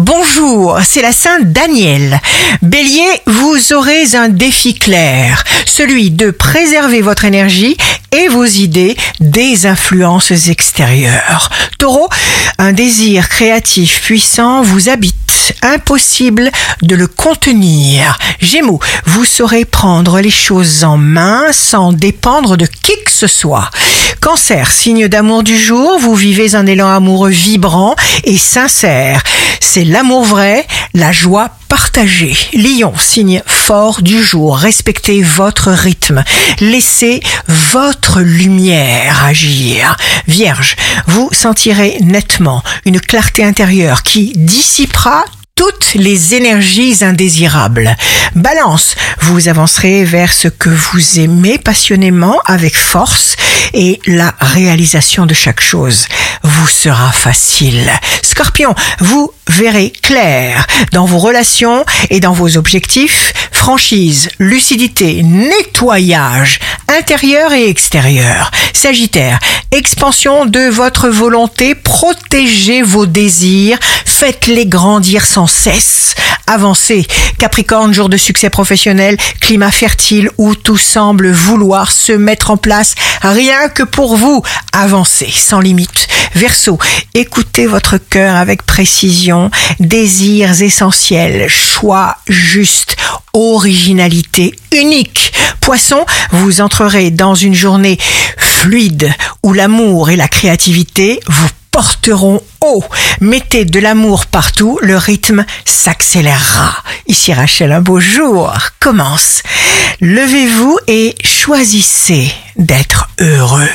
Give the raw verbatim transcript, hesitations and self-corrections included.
bonjour, c'est la Sainte Danielle. Bélier, vous aurez un défi clair, celui de préserver votre énergie et vos idées des influences extérieures. Taureau, un désir créatif puissant vous habite, impossible de le contenir. Gémeaux, vous saurez prendre les choses en main sans dépendre de qui que ce soit. Cancer, signe d'amour du jour, vous vivez un élan amoureux vibrant et sincère. C'est l'amour vrai, la joie partagée. Lion, signe fort du jour, respectez votre rythme. Laissez votre lumière agir. Vierge, vous sentirez nettement une clarté intérieure qui dissipera toutes les énergies indésirables. Balance, vous avancerez vers ce que vous aimez passionnément avec force et la réalisation de chaque chose vous sera facile. Scorpion, vous verrez clair dans vos relations et dans vos objectifs. Franchise, lucidité, nettoyage intérieur et extérieur. Sagittaire, expansion de votre volonté, protégez vos désirs, faites-les grandir sans cesse. Avancez. Capricorne, jour de succès professionnel, climat fertile où tout semble vouloir se mettre en place rien que pour vous. Avancez sans limite. Verseau, écoutez votre cœur avec précision, désirs essentiels, choix justes, originalité unique. Poisson, vous entrerez dans une journée fluide où l'amour et la créativité vous porteront haut. Mettez de l'amour partout, le rythme s'accélérera. Ici Rachel, un beau jour commence. Levez-vous et choisissez d'être heureux.